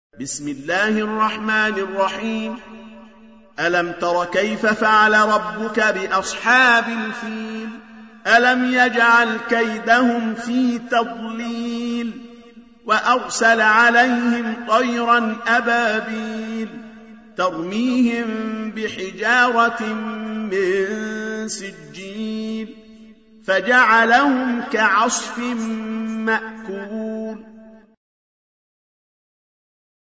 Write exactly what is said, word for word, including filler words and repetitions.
بسم الله الرحمن الرحيم. ألم تر كيف فعل ربك بأصحاب الفيل؟ ألم يجعل كيدهم في تضليل وأرسل عليهم طيرا أبابيل ترميهم بحجارة من سجيل فجعلهم كعصف مأكول.